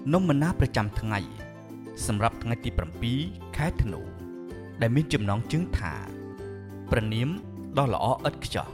នំមណាប្រចាំថ្ងៃសម្រាប់ថ្ងៃទី7ខែធ្នូដែលមានចំណងជើងថាព្រះនាមដ៏ល្អឥតខ្ចោះ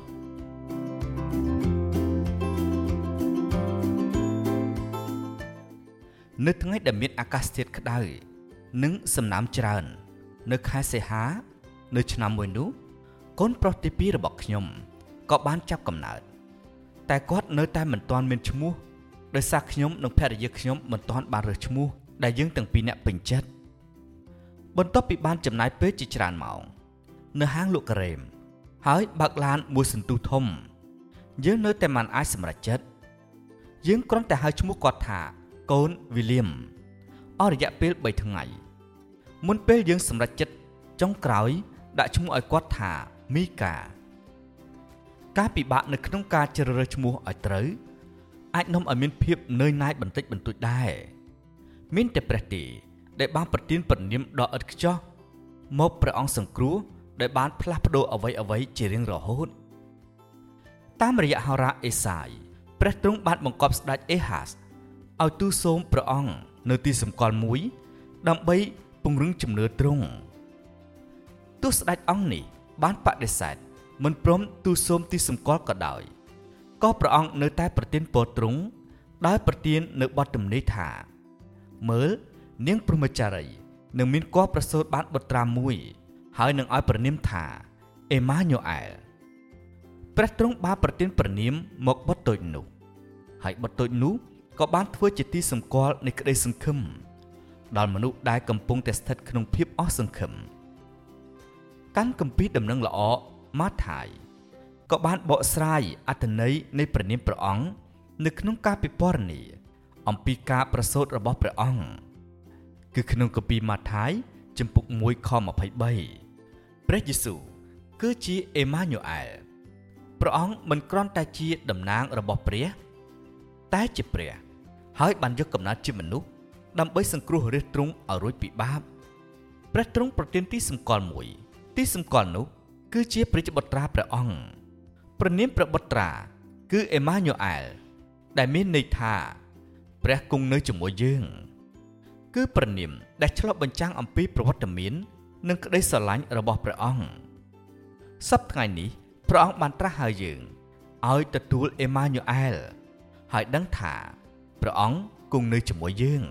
នៅថ្ងៃដែលមានអាកាសធាតុក្តៅនិងសំណើមច្រើននៅខែសីហានៅឆ្នាំមួយនោះកូនប្រុសទី2របស់ខ្ញុំក៏បានចាប់កំណើតតែគាត់នៅតែមិនទាន់មានឈ្មោះដោយសារខ្ញុំនិងភរិយាខ្ញុំមិនទាន់បានរើសឈ្មោះដែលយើងទាំងពីរនាក់ពេញចិត្តបន្ទាប់ពីបានចំណាយពេលជាច្រើនម៉ោងនៅហាងលក់ការ៉េមហើយបើកឡានមួយសន្ទុះធំយើងនៅតែមិនអាចសម្រេចចិត្តយើងគ្រាន់តែហៅឈ្មោះគាត់ថាកូនវីលៀមអស់រយៈពេល3ថ្ងៃមុនពេលយើងសម្រេចចិត្តចុងក្រោយដាក់ឈ្មោះឲ្យគាត់ថាមីកាការពិបាកនៅក្នុងការជ្រើសរើសឈ្មោះឲ្យត្រូវអាចនាំឲ្យមានភាពនឿយណាយបន្តិចបន្តួចដែរមានតែព្រះទេដែលបានប្រទានព្រះនាមដ៏ឥតខ្ចោះមកព្រះអង្គសង្គ្រោះដែលបានផ្លាស់ប្ដូរអ្វីៗជារៀងរហូតតាមរយៈហោរាអេសាយព្រះទ្រង់បានបង្គាប់ស្ដេចអេហាសឲ្យទូលសូមព្រះអង្គនៅទីសម្គាល់មួយដើម្បីពង្រឹងជំនឿទ្រង់ទោះស្ដេចអង្គនេះបានបដិសេធមិនព្រមទូលសូមទីសម្គាល់ក៏ដោយក៏ព្រះអង្គនៅតែប្រទានពរទ្រង់ដោយប្រទាននៅបទទំនាយថាមើលនាងព្រហ្មចារីនឹងមានគភ៌ប្រសូតបានបុត្រាមួយហើយនឹងឲ្យព្រះនាមថាអេម៉ាញូអែលព្រះទ្រង់បានប្រទានព្រះនាមមកបុត្រតូចនោះហើយបុត្រតូចនោះក៏បានធ្វើជាទីសម្គាល់នៃក្តីសង្ឃឹមដល់មនុស្សដែលកំពុងតែស្ថិតក្នុងភាពអស់សង្ឃឹមកាន់គម្ពីរដំណឹងល្អម៉ាថាយក៏បានបកស្រាយអត្ថន័យនៃព្រះនាមព្រះអង្គនៅក្នុងការពិពណ៌នាអំពីការប្រសូតរបស់ព្រះអង្គគឺក្នុងគម្ពីរម៉ាថាយជំពូក1ខ23ព្រះយេស៊ូវគឺជាអេម៉ាញូអែលព្រះអង្គមិនគ្រាន់តែជាតំណាងរបស់ព្រះតែជាព្រះហើយបានយកកំណើតជាមនុស្សដើម្បីសង្គ្រោះរាជទ្រង់ឲ្យរួចពីបាបព្រះទ្រង់ប្រទានទីសម្គាល់មួយទីសម្គាល់នោះគឺជាព្រះបុត្រាព្រះអង្គព្រះនាមព្រះបុត្រាគឺអេម៉ាញូអែលដែលមានន័យថាព្រះគង់នៅជាមួយយើងគឺព្រះនាមដែលឆ្លុះបញ្ចាំងអំពីប្រវត្តិមាននិងក្តីស្រឡាញ់របស់ព្រះអង្គសប្តាហ៍ថ្ងៃនេះព្រះអង្គបានត្រាស់ហៅយើងឲ្យទទួលអេម៉ាញូអែលហើយដឹងថាព្រះអង្គគង់នៅជាមួយយើង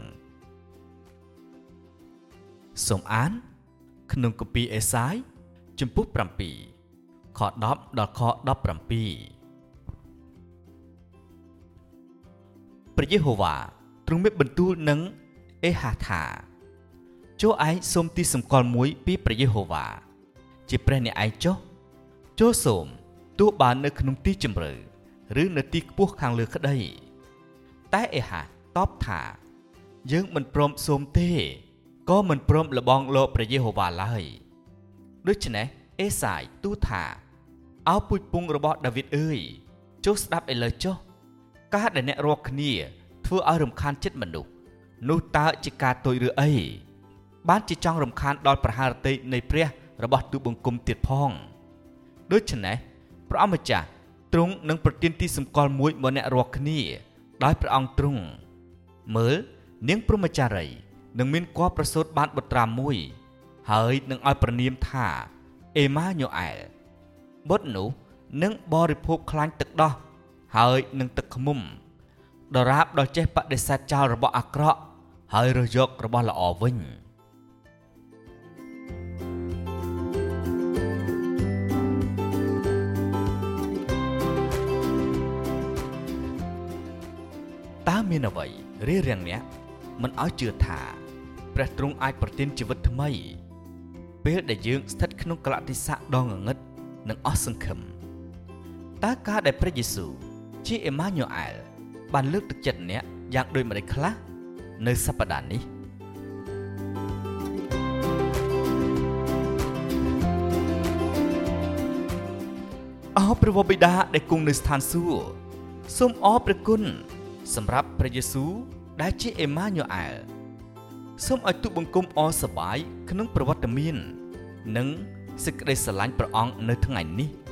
សូមអានក្នុងគម្ពីរអេសាយជំពូក7ខ10ដល់ខ17ព្រះយេហូវ៉ាទ្រង់មានបន្ទូលនឹងអេហាថាចូលឯងសូមទីសម្គាល់មួយពីព្រះយេហូវ៉ាជាព្រះអ្នកឯងចូលសូមទោះបាននៅក្នុងទីជម្រៅឬនៅទីខ្ពស់ខាងលើក្តីតែអេហាតបថាយើងមិនព្រមសូមទេក៏មិនព្រមលបងលោកព្រះយេហូវ៉ាឡើយដូច្នេះអេសាយទូលថាអោពូជពងរបស់ដាវីតអើយចុះស្ដាប់ឥឡូវចុះការដែលអ្នករាល់គ្នាធ្វើឲ្យរំខានចិត្តមនុស្សនោះតើជាការទោយឬអីបានជាចង់រំខានដល់ប្រហារតីនៃព្រះរបស់ទូបង្គំទៀតផងដូច្នេះព្រះអម្ចាស់ទ្រង់នឹងប្រទានទីសម្គាល់មួយមកអ្នករាល់គ្នាដោយព្រះអង្គទ្រង់មើលនាងព្រហ្មចារីនឹងមានគភ៌ប្រសូតបានបុត្រាមួយហើយនឹងឲ្យព្រះនាមថាអេម៉ាញូអែលបុត្រនោះនឹងបរិភោគខ្លាញ់ទឹកដោះហើយនឹងទឹកឃ្មុំដរាបដល់ចេះបដិសេធចោលរបស់អាក្រក់ហើយរើសយករបស់ល្អវិញតើមានអ្វីរារាំងអ្នកមិនឲ្យជឿថាព្រះទ្រង់អាចប្រទានជីវិតថ្មីពេលដែលយើងស្ថិតក្នុងកលៈទេសៈដ៏ងងឹតនិងអស់សង្ឃឹមតើការដែលព្រះយេស៊ូវជាអេម៉ាញូអែលបានលើកទឹកចិត្តអ្នកយ៉ាងដូចម្តេចខ្លះនៅសប្តាហ៍នេះអោព្រះបិតាដែលគង់នៅស្ថានសួគ៌សូមអរព្រះគុណសម្រាប់ព្រះយេស៊ូវដែលជាអេម៉ាញូអែលសូមឲ្យទូបង្គំអរសប្បាយក្នុងប្រវត្តិមាននិងសេចក្តីស្រឡាញ់ព្រះអង្គនៅថ្ងៃនេះ